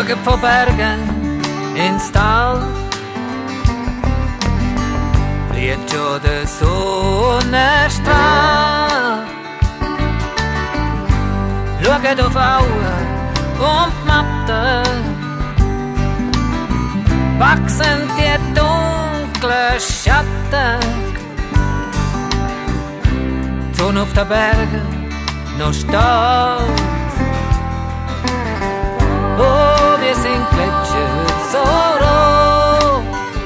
Schauen von Bergen ins Tal, flieht schon der Sonnenstrahl. Schauen auf Auen und Matten, wachsen die dunklen Schatten. Die Sonne auf den Bergen noch stolz. Oh, wir sind Gletscher so rot.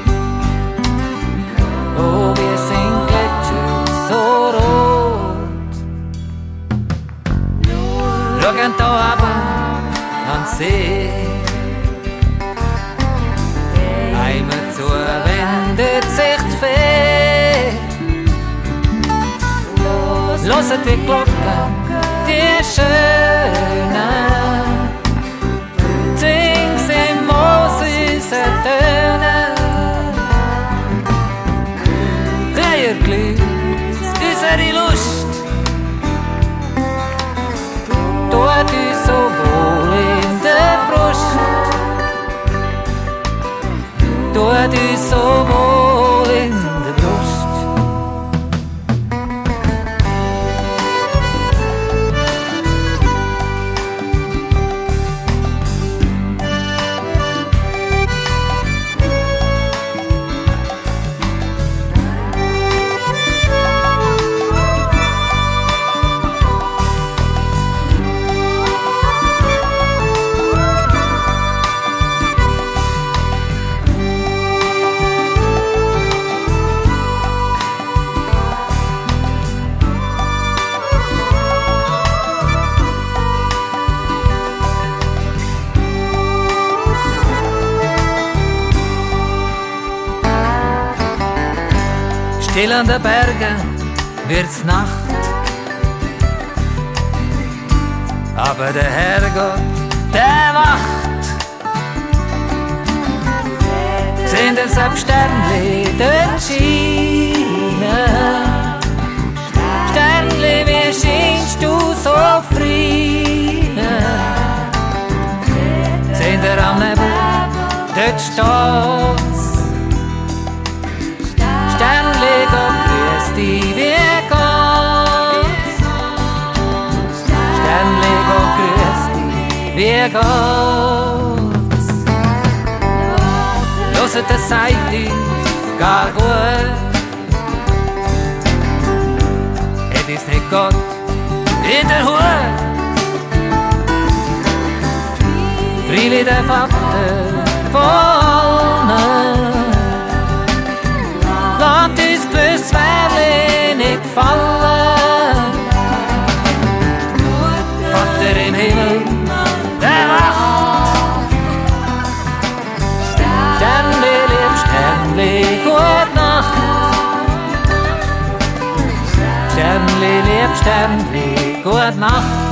Oh, wir sind Gletscher so rot. Schauen da runter an See. Einmal zu wendet sich die Fee. Hört die Glocken, die schönen. Sing sie Moses ertönen. Reiher glüht unsere Lust, tut uns so wohl in der Brust, tut uns so wohl in der Brust. Still an den Bergen wird's Nacht, aber der Herrgott, der wacht. Sehen der selbst Sternli dort scheinen. Sternli, wie scheinst du so frieden? Sehen der am Nebel dort stolz. Sternli, Gott grüß dich, wie geht's? Sternli, Gott grüß dich, wie geht's? Hört, das sagt uns gar gut. Es ist nicht Gott in der Hut. Freilich der Vater von allen. Lass uns gewiss Wärli nicht fallen. Vater im Himmel, der wacht. Sternli, lieb Sternli, gute Nacht. Sternli, lieb Sternli, gute Nacht.